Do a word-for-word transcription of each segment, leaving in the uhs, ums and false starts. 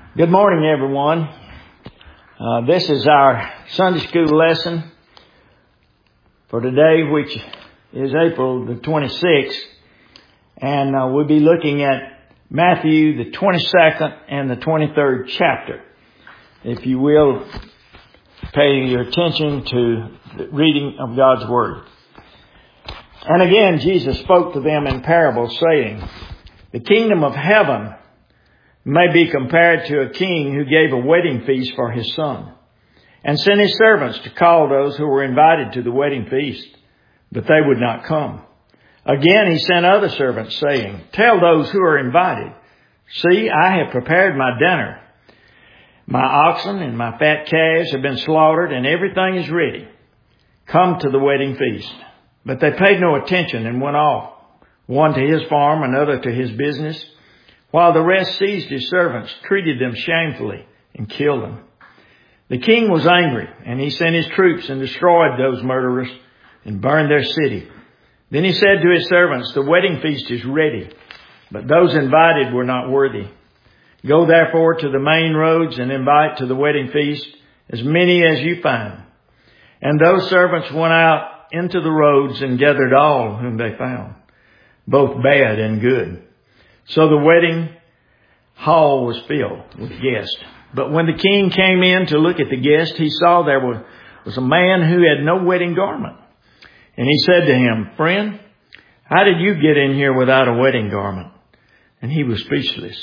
Good morning, everyone. Uh, this is our Sunday school lesson for today, which is April the twenty-sixth. And uh, we'll be looking at Matthew the twenty-second and the twenty-third chapter. If you will, pay your attention to the reading of God's Word. And again, Jesus spoke to them in parables, saying, "The kingdom of heaven may be compared to a king who gave a wedding feast for his son, and sent his servants to call those who were invited to the wedding feast, but they would not come. Again he sent other servants, saying, 'Tell those who are invited, see, I have prepared my dinner. My oxen and my fat calves have been slaughtered, and everything is ready. Come to the wedding feast.' But they paid no attention and went off, one to his farm, another to his business, while the rest seized his servants, treated them shamefully, and killed them. The king was angry, and he sent his troops and destroyed those murderers and burned their city. Then he said to his servants, 'The wedding feast is ready, but those invited were not worthy. Go therefore to the main roads and invite to the wedding feast as many as you find.' And those servants went out into the roads and gathered all whom they found, both bad and good. So the wedding hall was filled with guests. But when the king came in to look at the guests, he saw there was, was a man who had no wedding garment. And he said to him, 'Friend, how did you get in here without a wedding garment?' And he was speechless.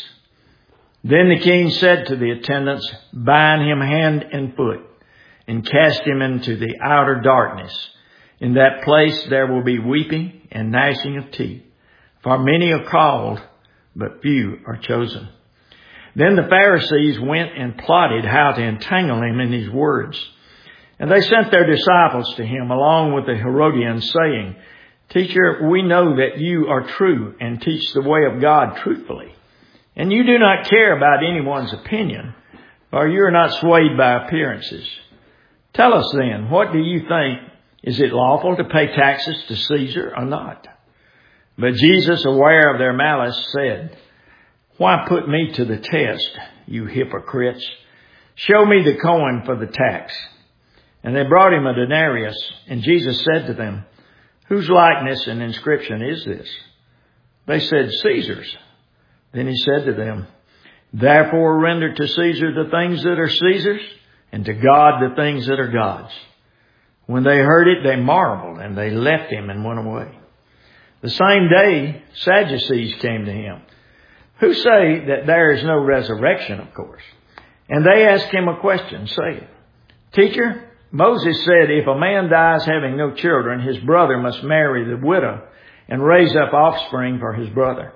Then the king said to the attendants, 'Bind him hand and foot, and cast him into the outer darkness. In that place there will be weeping and gnashing of teeth. For many are called, but few are chosen.' Then the Pharisees went and plotted how to entangle him in his words. And they sent their disciples to him along with the Herodians, saying, 'Teacher, we know that you are true and teach the way of God truthfully. And you do not care about anyone's opinion, for you are not swayed by appearances. Tell us then, what do you think? Is it lawful to pay taxes to Caesar or not?' But Jesus, aware of their malice, said, 'Why put me to the test, you hypocrites? Show me the coin for the tax.' And they brought him a denarius. And Jesus said to them, 'Whose likeness and inscription is this?' They said, 'Caesar's.' Then he said to them, 'Therefore render to Caesar the things that are Caesar's, and to God the things that are God's.' When they heard it, they marveled, and they left him and went away. The same day, Sadducees came to him, who say that there is no resurrection, of course. And they asked him a question, saying, 'Teacher, Moses said if a man dies having no children, his brother must marry the widow and raise up offspring for his brother.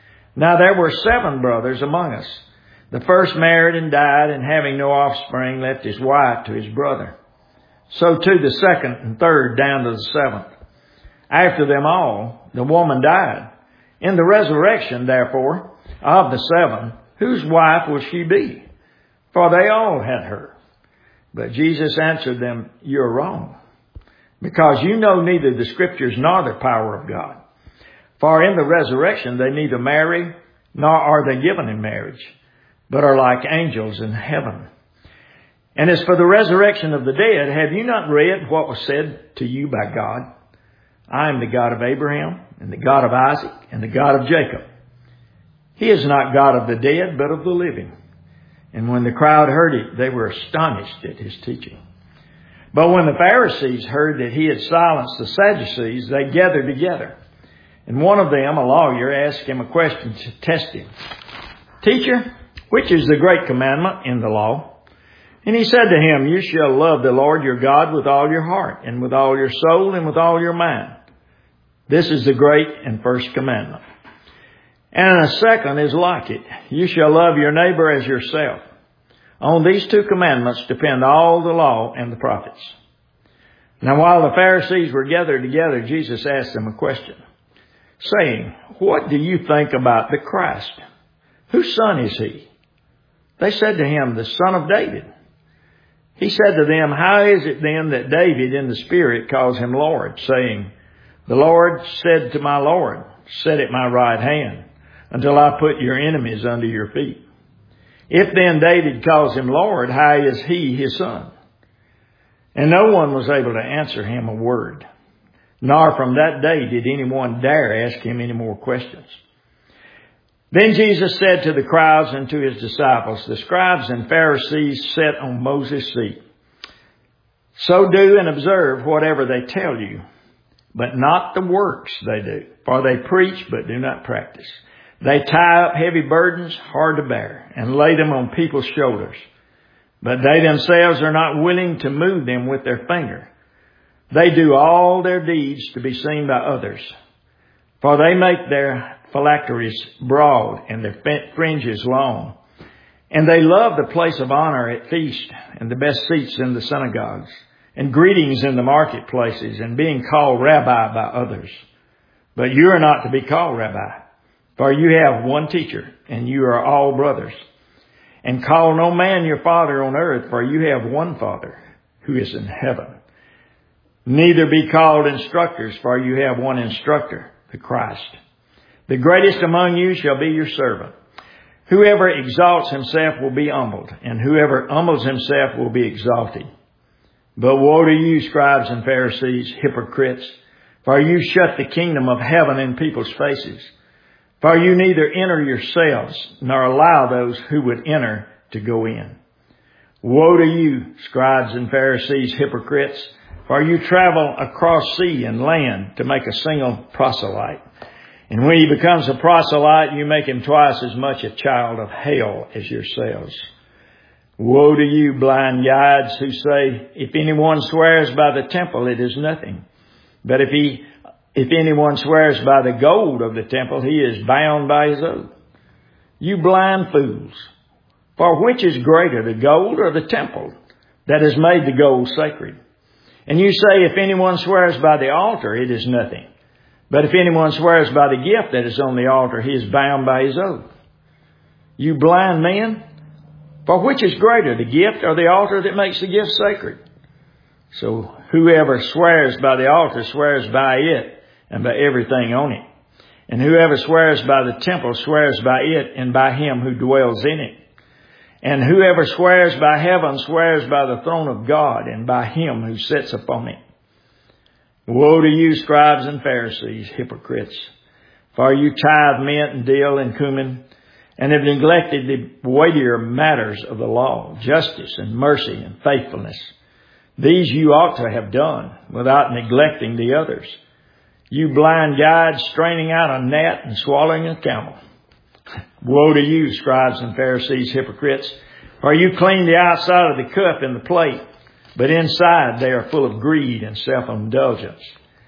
Now there were seven brothers among us. The first married and died, and having no offspring, left his wife to his brother. So too the second and third down to the seventh. After them all, the woman died. In the resurrection, therefore, of the seven, whose wife will she be? For they all had her.' But Jesus answered them, 'You're wrong, because you know neither the Scriptures nor the power of God. For in the resurrection they neither marry, nor are they given in marriage, but are like angels in heaven. And as for the resurrection of the dead, have you not read what was said to you by God? I am the God of Abraham, and the God of Isaac, and the God of Jacob. He is not God of the dead, but of the living.' And when the crowd heard it, they were astonished at his teaching. But when the Pharisees heard that he had silenced the Sadducees, they gathered together. And one of them, a lawyer, asked him a question to test him. 'Teacher, which is the great commandment in the law?' And he said to him, 'You shall love the Lord your God with all your heart, and with all your soul, and with all your mind. This is the great and first commandment. And a second is like it. You shall love your neighbor as yourself. On these two commandments depend all the law and the prophets.' Now while the Pharisees were gathered together, Jesus asked them a question, saying, 'What do you think about the Christ? Whose son is he?' They said to him, 'The son of David.' He said to them, 'How is it then that David in the Spirit calls him Lord, saying, The Lord said to my Lord, sit at my right hand until I put your enemies under your feet. If then David calls him Lord, how is he his son? And no one was able to answer him a word. Nor from that day did anyone dare ask him any more questions. Then Jesus said to the crowds and to his disciples, the scribes and Pharisees sat on Moses' seat. So do and observe whatever they tell you, but not the works they do. For they preach, but do not practice. They tie up heavy burdens, hard to bear, and lay them on people's shoulders. But they themselves are not willing to move them with their finger. They do all their deeds to be seen by others. For they make their phylacteries broad and their fringes long. And they love the place of honor at feast and the best seats in the synagogues and greetings in the marketplaces and being called rabbi by others. But you are not to be called rabbi, for you have one teacher and you are all brothers. And call no man your father on earth, for you have one Father who is in heaven. Neither be called instructors, for you have one instructor, the Christ. The greatest among you shall be your servant. Whoever exalts himself will be humbled, and whoever humbles himself will be exalted. But woe to you, scribes and Pharisees, hypocrites, for you shut the kingdom of heaven in people's faces. For you neither enter yourselves, nor allow those who would enter to go in. Woe to you, scribes and Pharisees, hypocrites, for you travel across sea and land to make a single proselyte. And when he becomes a proselyte, you make him twice as much a child of hell as yourselves. Woe to you, blind guides, who say, if anyone swears by the temple, it is nothing. But if he If anyone swears by the gold of the temple, he is bound by his oath. You blind fools, for which is greater, the gold or the temple that has made the gold sacred? And you say, if anyone swears by the altar, it is nothing. But if anyone swears by the gift that is on the altar, he is bound by his oath. You blind men, for which is greater, the gift or the altar that makes the gift sacred? So whoever swears by the altar swears by it, and by everything on it. And whoever swears by the temple swears by it and by him who dwells in it. And whoever swears by heaven swears by the throne of God and by him who sits upon it. Woe to you, scribes and Pharisees, hypocrites! For you tithe mint and dill and cumin, and have neglected the weightier matters of the law, justice and mercy and faithfulness. These you ought to have done without neglecting the others. You blind guides, straining out a gnat and swallowing a camel. Woe to you, scribes and Pharisees, hypocrites! For you clean the outside of the cup and the plate, but inside they are full of greed and self-indulgence.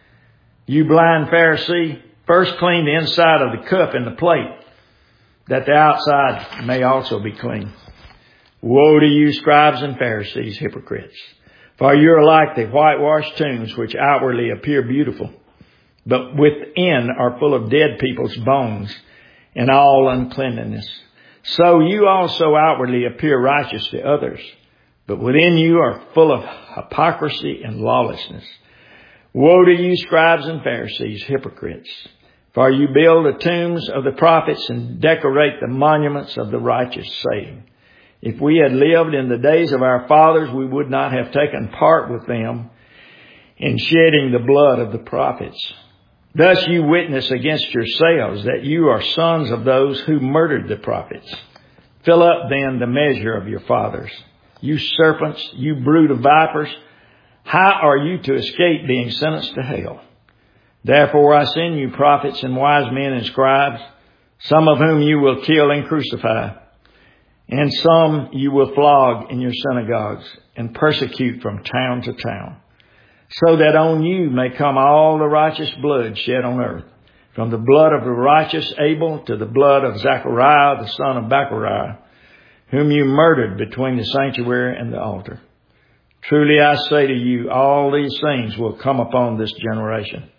You blind Pharisee, first clean the inside of the cup and the plate, that the outside may also be clean. Woe to you, scribes and Pharisees, hypocrites! For you are like the whitewashed tombs, which outwardly appear beautiful, but within are full of dead people's bones and all uncleanness. So you also outwardly appear righteous to others, but within you are full of hypocrisy and lawlessness. Woe to you, scribes and Pharisees, hypocrites! For you build the tombs of the prophets and decorate the monuments of the righteous, saying, if we had lived in the days of our fathers, we would not have taken part with them in shedding the blood of the prophets. Thus you witness against yourselves that you are sons of those who murdered the prophets. Fill up then the measure of your fathers. You serpents, you brood of vipers, how are you to escape being sentenced to hell? Therefore I send you prophets and wise men and scribes, some of whom you will kill and crucify, and some you will flog in your synagogues and persecute from town to town, so that on you may come all the righteous blood shed on earth, from the blood of the righteous Abel to the blood of Zachariah, the son of Barachiah, whom you murdered between the sanctuary and the altar. Truly I say to you, all these things will come upon this generation.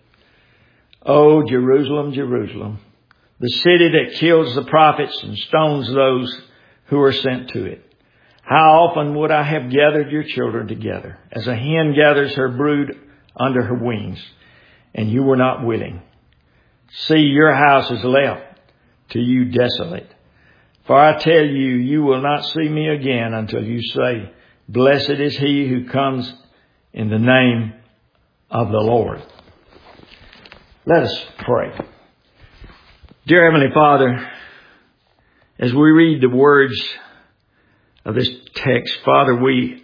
O Jerusalem, Jerusalem, the city that kills the prophets and stones those who are sent to it. How often would I have gathered your children together, as a hen gathers her brood under her wings, and you were not willing. See, your house is left to you desolate. For I tell you, you will not see me again until you say, blessed is he who comes in the name of the Lord. Let us pray. Dear Heavenly Father, as we read the words of this text, Father, we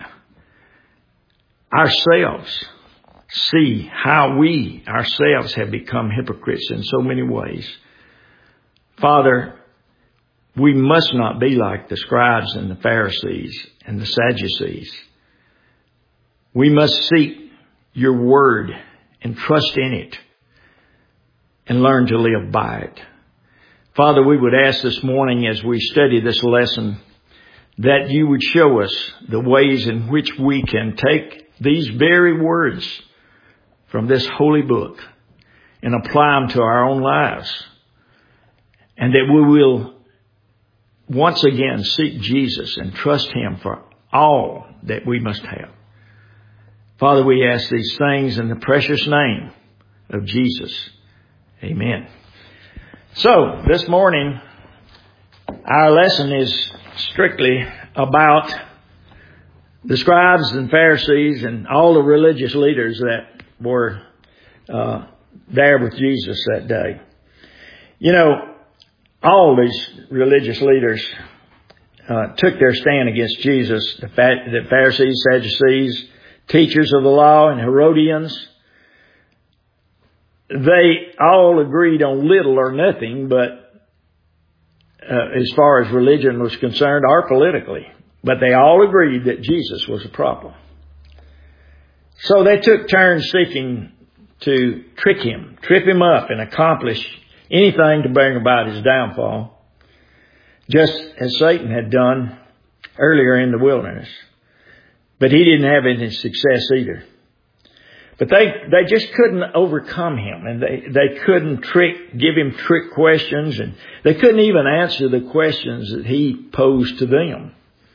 ourselves see how we ourselves have become hypocrites in so many ways. Father, we must not be like the scribes and the Pharisees and the Sadducees. We must seek your word and trust in it and learn to live by it. Father, we would ask this morning as we study this lesson that you would show us the ways in which we can take these very words from this holy book and apply them to our own lives, and that we will once again seek Jesus and trust him for all that we must have. Father, we ask these things in the precious name of Jesus. Amen. So, this morning, our lesson is strictly about the scribes and Pharisees and all the religious leaders that were uh, there with Jesus that day. You know, all these religious leaders uh, took their stand against Jesus. The, the Pharisees, Sadducees, teachers of the law, and Herodians. They all agreed on little or nothing, but uh, as far as religion was concerned, or politically. But they all agreed that Jesus was a problem. So they took turns seeking to trick him, trip him up, and accomplish anything to bring about his downfall, just as Satan had done earlier in the wilderness. But he didn't have any success either. But they, they just couldn't overcome him, and they, they couldn't trick, give him trick questions, and they couldn't even answer the questions that he posed to them.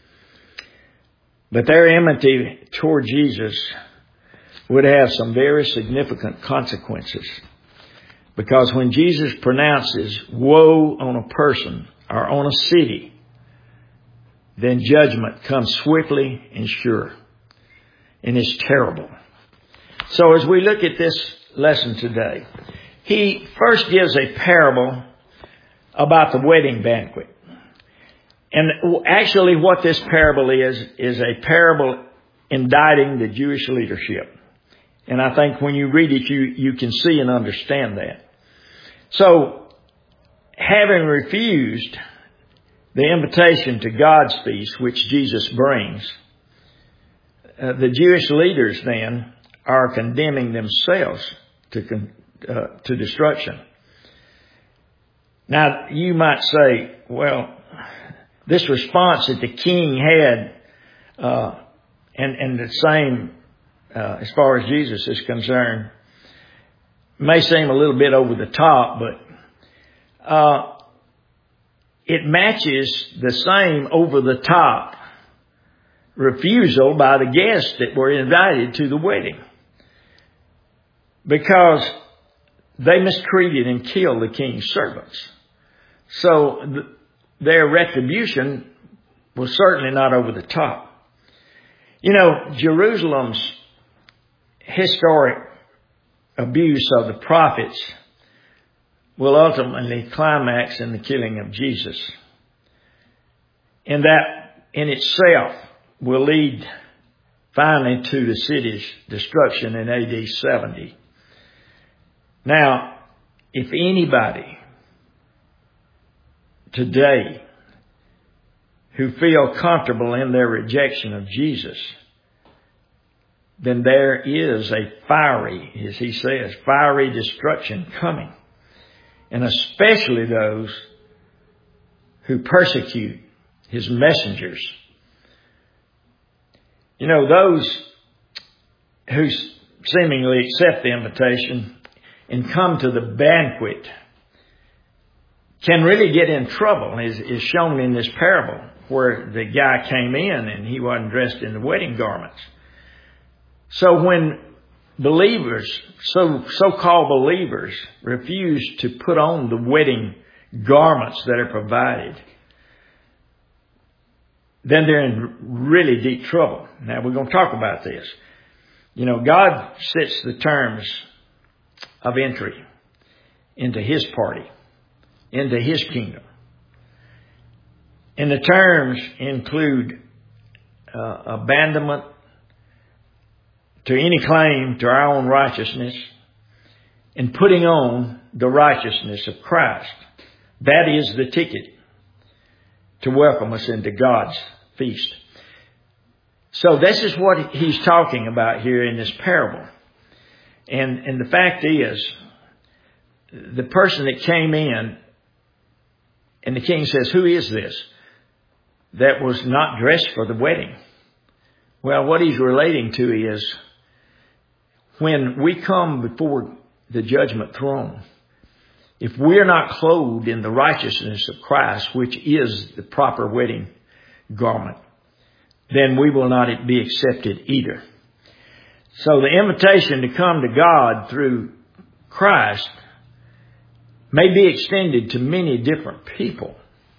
But their enmity toward Jesus would have some very significant consequences. Because when Jesus pronounces woe on a person or on a city, then judgment comes swiftly and sure. And it's terrible. So as we look at this lesson today, he first gives a parable about the wedding banquet. And actually what this parable is, is a parable indicting the Jewish leadership. And I think when you read it, you, you can see and understand that. So, having refused the invitation to God's feast, which Jesus brings, uh, the Jewish leaders then are condemning themselves to con- uh, to destruction. Now, you might say, well, this response that the king had, uh, and, and the same uh, as far as Jesus is concerned, may seem a little bit over the top, but uh, it matches the same over the top refusal by the guests that were invited to the wedding, because they mistreated and killed the king's servants. So th- their retribution was certainly not over the top. You know, Jerusalem's historic abuse of the prophets will ultimately climax in the killing of Jesus. And that in itself will lead finally to the city's destruction in A D seventy. Now, if anybody today who feel comfortable in their rejection of Jesus, then there is a fiery, as he says, fiery destruction coming. And especially those who persecute his messengers. You know, those who seemingly accept the invitation and come to the banquet can really get in trouble, as is shown in this parable, where the guy came in and he wasn't dressed in the wedding garments. So when believers, so, so-called believers, refuse to put on the wedding garments that are provided, then they're in really deep trouble. Now, we're going to talk about this. You know, God sets the terms of entry into His party, into His kingdom. And the terms include uh, abandonment to any claim to our own righteousness and putting on the righteousness of Christ. That is the ticket to welcome us into God's feast. So this is what He's talking about here in this parable. And, and the fact is, the person that came in, and the king says, who is this that was not dressed for the wedding? Well, what he's relating to is when we come before the judgment throne, if we're not clothed in the righteousness of Christ, which is the proper wedding garment, then we will not be accepted either. So the invitation to come to God through Christ may be extended to many different people.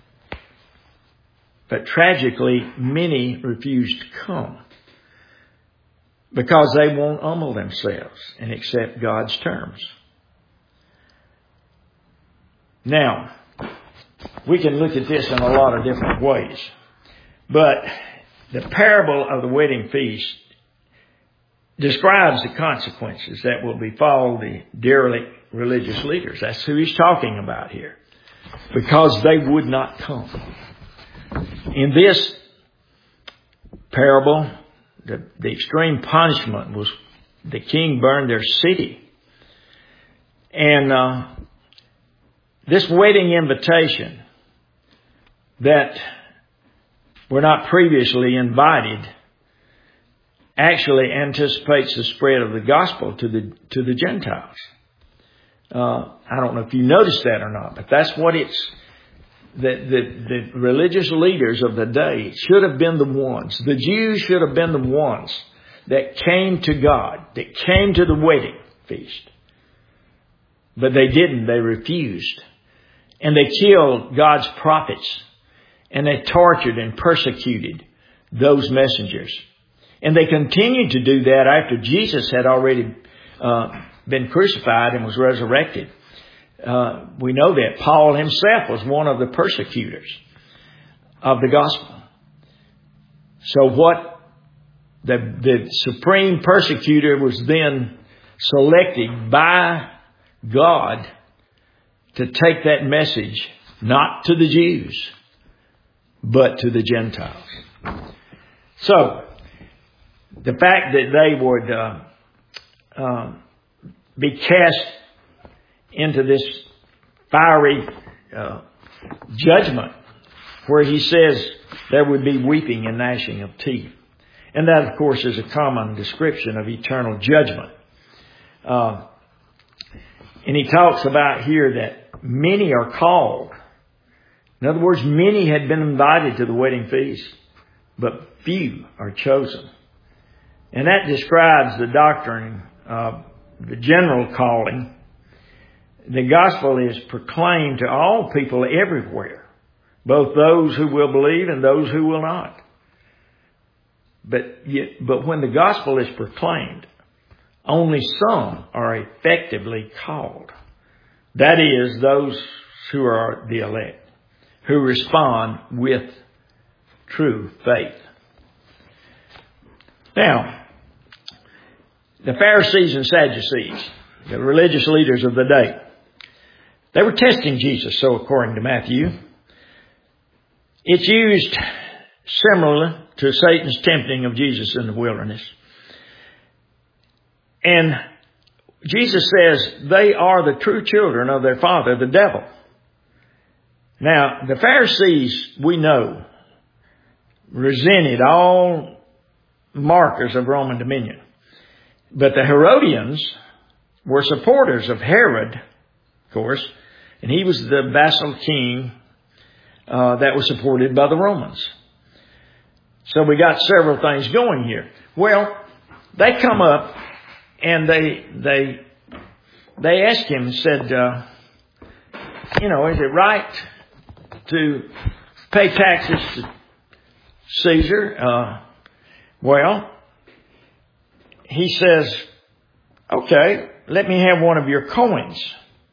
But tragically, many refuse to come because they won't humble themselves and accept God's terms. Now, we can look at this in a lot of different ways. But the parable of the wedding feast describes the consequences that will befall the derelict religious leaders. That's who he's talking about here. Because they would not come. In this parable, the, the extreme punishment was the king burned their city. And uh, this wedding invitation that were not previously invited actually anticipates the spread of the gospel to the to the Gentiles. Uh, I don't know if you noticed that or not, but that's what it's. The, the, the religious leaders of the day should have been the ones. The Jews should have been the ones that came to God, that came to the wedding feast. But they didn't. They refused. And they killed God's prophets. And they tortured and persecuted those messengers. And they continued to do that after Jesus had already uh, been crucified and was resurrected. Uh, we know that Paul himself was one of the persecutors of the gospel. So what the, the supreme persecutor was then selected by God to take that message not to the Jews, but to the Gentiles. So the fact that they would uh, uh, be cast into this fiery uh, judgment where he says there would be weeping and gnashing of teeth. And that, of course, is a common description of eternal judgment. Uh, and he talks about here that many are called. In other words, many had been invited to the wedding feast, but few are chosen. And that describes the doctrine of the general calling. The gospel is proclaimed to all people everywhere, both those who will believe and those who will not. But yet, but when the gospel is proclaimed, only some are effectively called. That is, those who are the elect, who respond with true faith. Now, the Pharisees and Sadducees, the religious leaders of the day, they were testing Jesus, so according to Matthew. It's used similarly to Satan's tempting of Jesus in the wilderness. And Jesus says they are the true children of their father, the devil. Now, the Pharisees, we know, resented all markers of Roman dominion. But the Herodians were supporters of Herod, of course, and he was the vassal king uh, that was supported by the Romans. So we got several things going here. Well, they come up and they they they asked him and said, uh, you know, is it right to pay taxes to Caesar. Uh, well, he says, okay, let me have one of your coins.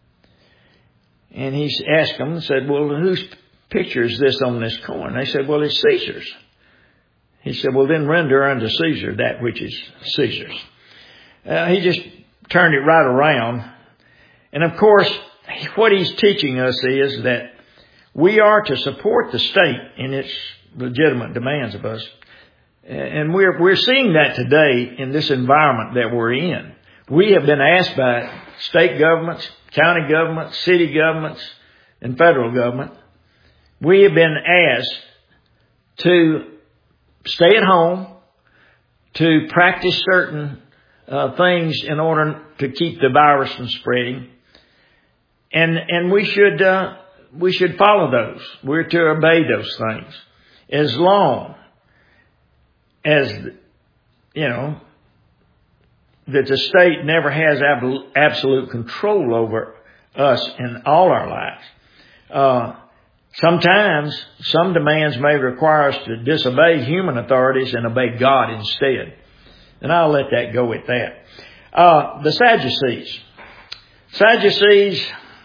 And he asked them and said, well, whose picture is this on this coin? They said, well, it's Caesar's. He said, well, then render unto Caesar that which is Caesar's. Uh, he just turned it right around. And of course, what he's teaching us is that we are to support the state in its legitimate demands of us. And we're, we're seeing that today in this environment that we're in. We have been asked by state governments, county governments, city governments, and federal government. We have been asked to stay at home, to practice certain uh, things in order to keep the virus from spreading. And, and we should, uh, we should follow those. We're to obey those things. As long as, you know, that the state never has ab- absolute control over us in all our lives. Uh, sometimes some demands may require us to disobey human authorities and obey God instead. And I'll let that go with that. Uh, the Sadducees. Sadducees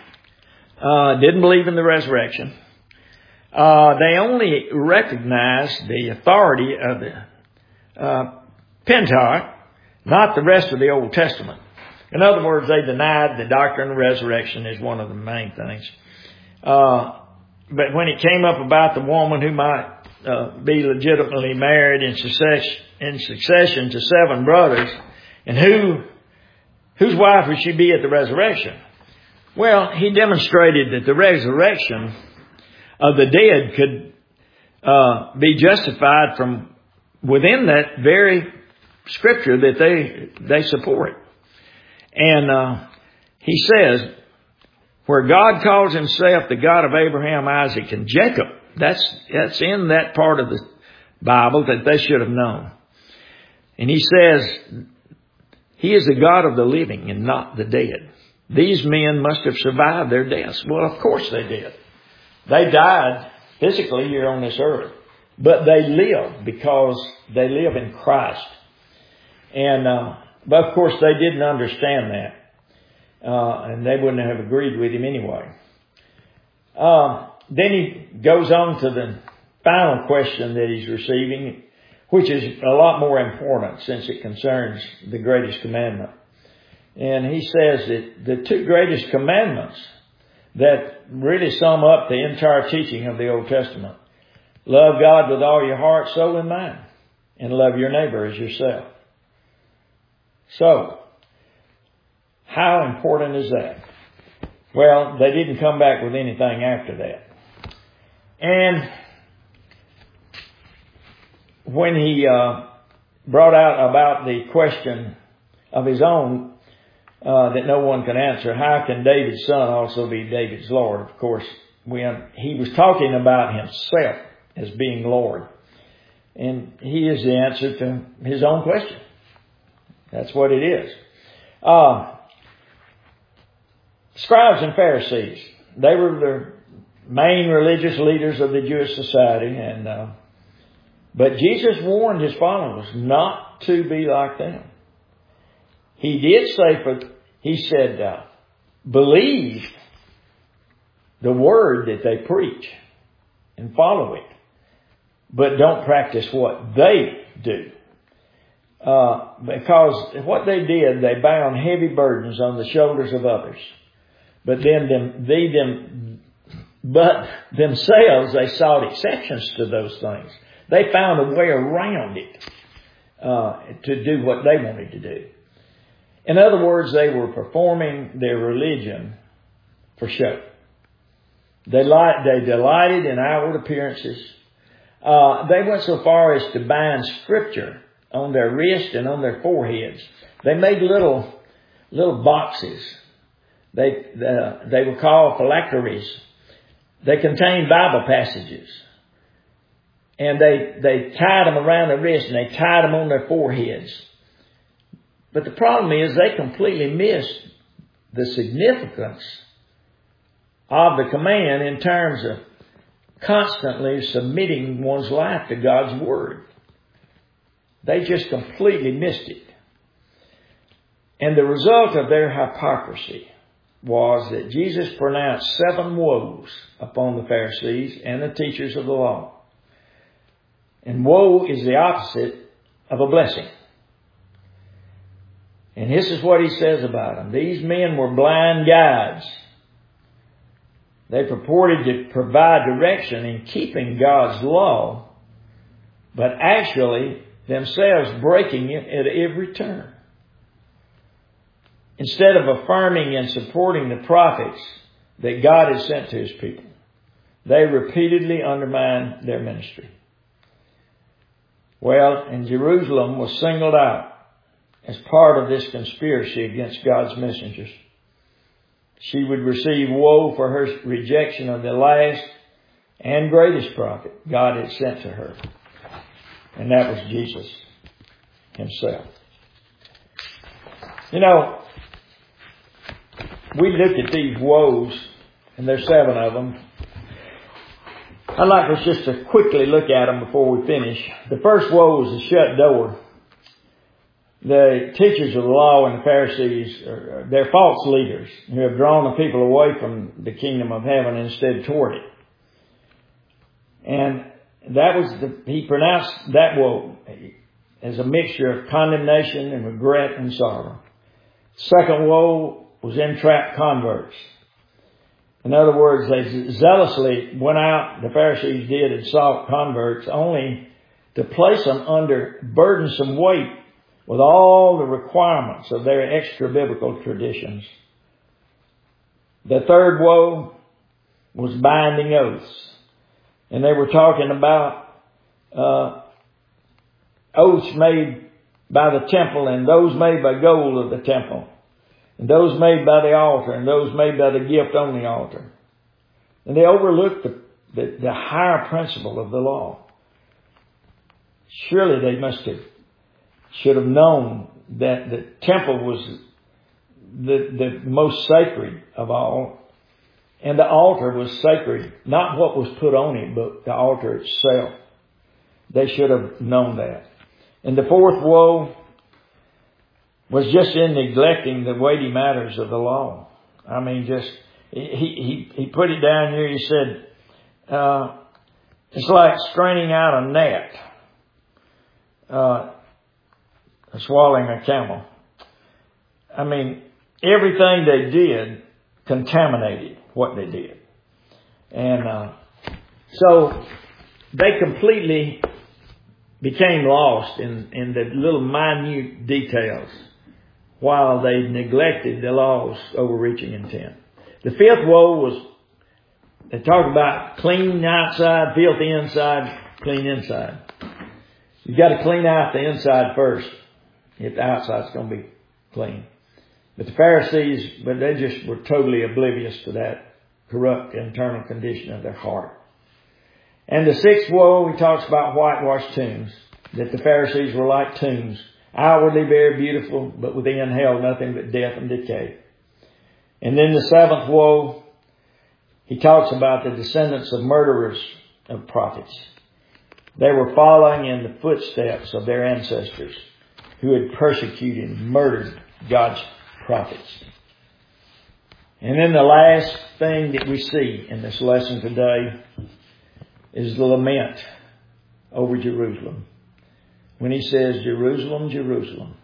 uh, didn't believe in the resurrection. Uh, they only recognized the authority of the uh, Pentateuch, not the rest of the Old Testament. In other words, they denied the doctrine of resurrection is one of the main things. Uh, but when it came up about the woman who might uh, be legitimately married in succession, in succession to seven brothers, and who whose wife would she be at the resurrection? Well, he demonstrated that the resurrection of the dead could uh, be justified from within that very Scripture that they they support. And uh, he says, where God calls himself the God of Abraham, Isaac, and Jacob, that's that's in that part of the Bible that they should have known. And he says, he is the God of the living and not the dead. These men must have survived their deaths. Well, of course they did. They died physically here on this earth, but they live because they live in Christ. And, uh, but of course they didn't understand that. Uh, and they wouldn't have agreed with him anyway. Uh, then he goes on to the final question that he's receiving, which is a lot more important since it concerns the greatest commandment. And he says that the two greatest commandments that really sum up the entire teaching of the Old Testament: love God with all your heart, soul, and mind, and love your neighbor as yourself. So, how important is that? Well, they didn't come back with anything after that. And when he uh, brought out about the question of his own uh, that no one can answer, how can David's son also be David's Lord? Of course, when he was talking about himself as being Lord. And he is the answer to his own question. That's what it is. Uh, scribes and Pharisees, they were the main religious leaders of the Jewish society, and uh, but Jesus warned his followers not to be like them. He did say, for he said, uh, believe the word that they preach and follow it, but don't practice what they do. Uh, because what they did, they bound heavy burdens on the shoulders of others. But then them, they them, but themselves, they sought exceptions to those things. They found a way around it, uh, to do what they wanted to do. In other words, they were performing their religion for show. They light, they delighted in outward appearances. Uh, they went so far as to bind Scripture on their wrists and on their foreheads. They made little, little boxes. They, uh, they were called phylacteries. They contained Bible passages. And they, they tied them around their wrists and they tied them on their foreheads. But the problem is they completely missed the significance of the command in terms of constantly submitting one's life to God's Word. They just completely missed it. And the result of their hypocrisy was that Jesus pronounced seven woes upon the Pharisees and the teachers of the law. And woe is the opposite of a blessing. And this is what he says about them. These men were blind guides. They purported to provide direction in keeping God's law, but actually themselves breaking it at every turn. Instead of affirming and supporting the prophets that God had sent to His people, they repeatedly undermined their ministry. Well, and Jerusalem was singled out as part of this conspiracy against God's messengers. She would receive woe for her rejection of the last and greatest prophet God had sent to her. And that was Jesus Himself. You know, we looked at these woes, and there's seven of them. I'd like us just to quickly look at them before we finish. The first woe was the shut door. The teachers of the law and the Pharisees, they're false leaders who have drawn the people away from the kingdom of heaven and instead toward it. And that was the, he pronounced that woe as a mixture of condemnation and regret and sorrow. Second woe was entrapped converts. In other words, they zealously went out, the Pharisees did, and sought converts only to place them under burdensome weight with all the requirements of their extra-biblical traditions. The third woe was binding oaths. And they were talking about uh, oaths made by the temple and those made by gold of the temple, and those made by the altar, and those made by the gift on the altar. And they overlooked the, the, the higher principle of the law. Surely they must have should have known that the temple was the, the most sacred of all. And the altar was sacred. Not what was put on it, but the altar itself. They should have known that. And the fourth woe was just in neglecting the weighty matters of the law. I mean, just, he, he, he put it down here. He said, uh, it's like straining out a net. Uh, swallowing a camel. I mean, everything they did contaminated what they did. And uh, so they completely became lost in, in the little minute details while they neglected the law's overreaching intent. The fifth woe was, they talk about clean outside, filthy inside, clean inside. You've got to clean out the inside first if the outside's going to be clean. But the Pharisees, but they just were totally oblivious to that corrupt internal condition of their heart. And the sixth woe, he talks about whitewashed tombs, that the Pharisees were like tombs, outwardly very beautiful, but within held nothing but death and decay. And then the seventh woe, he talks about the descendants of murderers of prophets. They were following in the footsteps of their ancestors who had persecuted and murdered God's prophets. And then the last thing that we see in this lesson today is the lament over Jerusalem. When he says, Jerusalem, Jerusalem.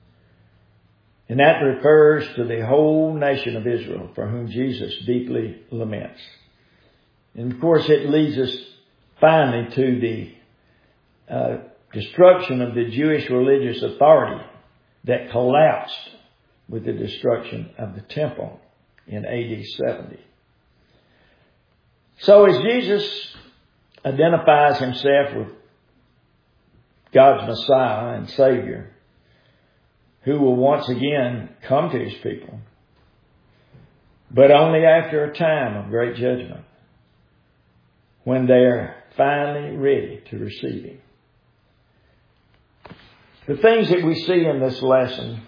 And that refers to the whole nation of Israel for whom Jesus deeply laments. And of course it leads us finally to the uh, destruction of the Jewish religious authority that collapsed with the destruction of the temple in A D seventy. So as Jesus identifies himself with God's Messiah and Savior, who will once again come to his people, but only after a time of great judgment, when they're finally ready to receive him. The things that we see in this lesson,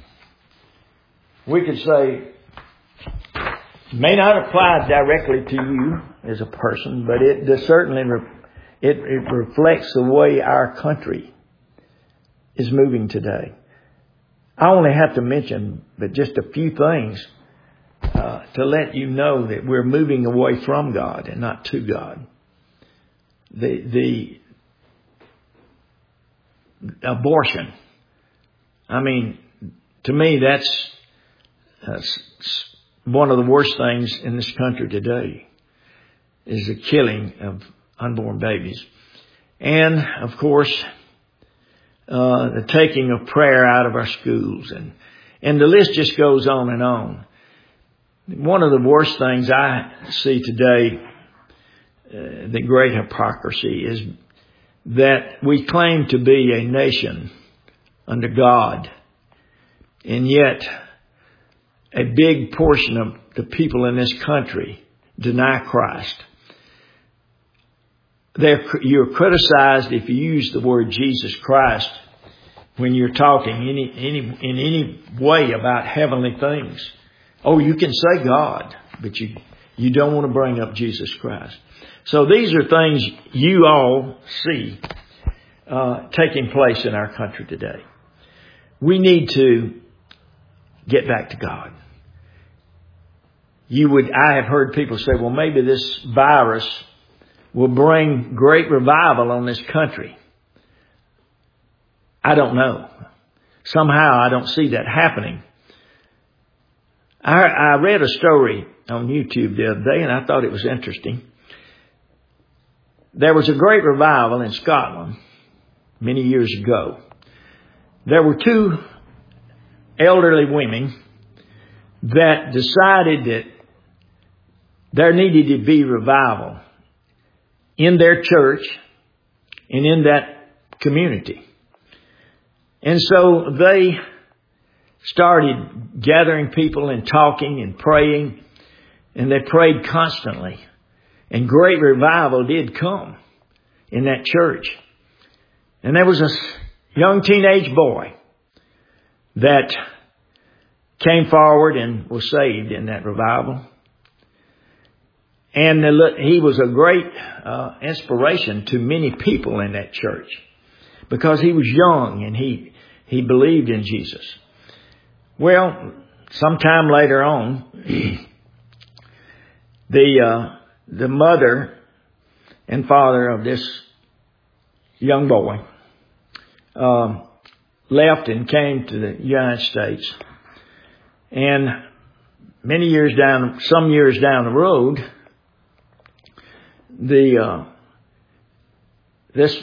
we could say, may not apply directly to you as a person, but it does certainly re- it, it reflects the way our country is moving today. I only have to mention but just a few things uh, to let you know that we're moving away from God and not to God. The the abortion. I mean, to me, that's, that's one of the worst things in this country today, is the killing of unborn babies. And, of course, uh, the taking of prayer out of our schools. And, and the list just goes on and on. One of the worst things I see today, uh, the great hypocrisy, is that we claim to be a nation under God, and yet a big portion of the people in this country deny Christ. They're, you're criticized if you use the word Jesus Christ when you're talking any, any, in any way about heavenly things. Oh, you can say God, but you, you don't want to bring up Jesus Christ. So these are things you all see uh, taking place in our country today. We need to get back to God. You would, I have heard people say, well, maybe this virus will bring great revival on this country. I don't know. Somehow I don't see that happening. I, I read a story on YouTube the other day, and I thought it was interesting. There was a great revival in Scotland many years ago. There were two elderly women that decided that there needed to be revival in their church and in that community. And so they started gathering people and talking and praying, and they prayed constantly. And great revival did come in that church. And there was a young teenage boy that came forward and was saved in that revival. And he was a great uh, inspiration to many people in that church because he was young and he, he believed in Jesus. Well, sometime later on, the uh, the mother and father of this young boy um, left and came to the United States. And many years down, some years down the road, the uh, this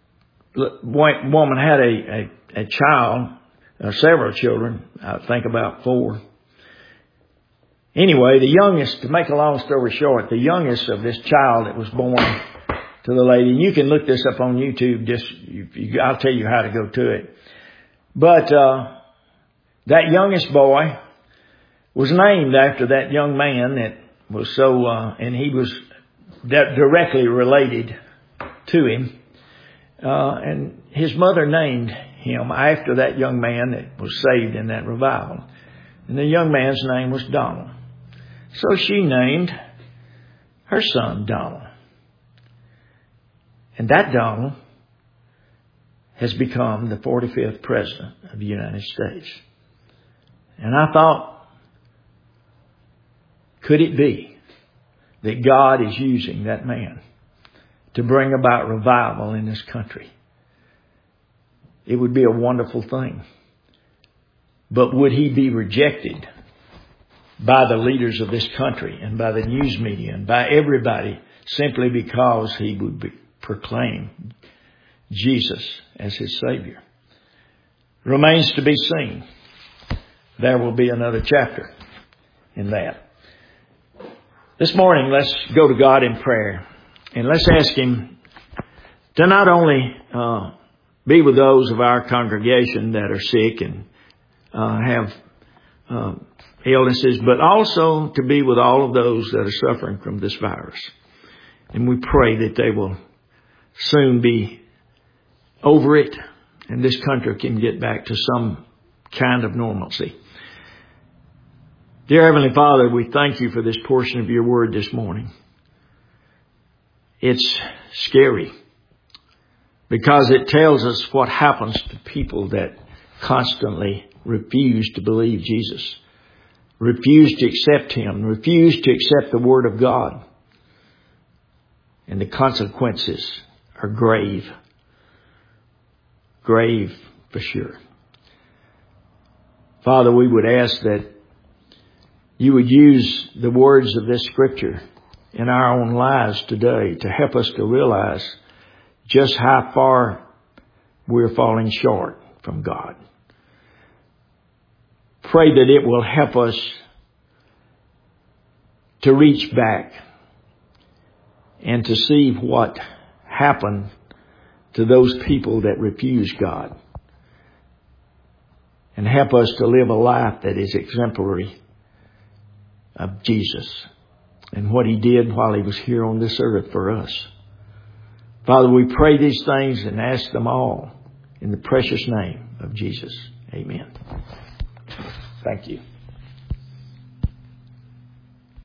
woman had a a, a child, uh, several children, I think about four. Anyway, the youngest, to make a long story short, the youngest of this child that was born to the lady, and you can look this up on YouTube, just you, you, I'll tell you how to go to it. But uh, that youngest boy was named after that young man that was so, uh, and he was directly related to him. Uh, and his mother named him after that young man that was saved in that revival. And the young man's name was Donald. So she named her son Donald. And that Donald has become the forty-fifth president of the United States. And I thought, could it be that God is using that man to bring about revival in this country? It would be a wonderful thing. But would he be rejected by the leaders of this country and by the news media and by everybody simply because he would be, proclaim Jesus as his Savior? Remains to be seen. There will be another chapter in that. This morning, let's go to God in prayer and let's ask him to not only uh, be with those of our congregation that are sick and uh, have uh, illnesses, but also to be with all of those that are suffering from this virus. And we pray that they will soon be over it and this country can get back to some kind of normalcy. Dear Heavenly Father, we thank you for this portion of your word this morning. it's scary because it tells us what happens to people that constantly refuse to believe Jesus, refuse to accept Him, refuse to accept the Word of God. And the consequences are grave. Grave for sure. Father, we would ask that You would use the words of this Scripture in our own lives today to help us to realize just how far we're falling short from God. Pray that it will help us to reach back and to see what happened to those people that refuse God, and help us to live a life that is exemplary of Jesus and what He did while He was here on this earth for us. Father, we pray these things and ask them all in the precious name of Jesus. Amen. Thank you.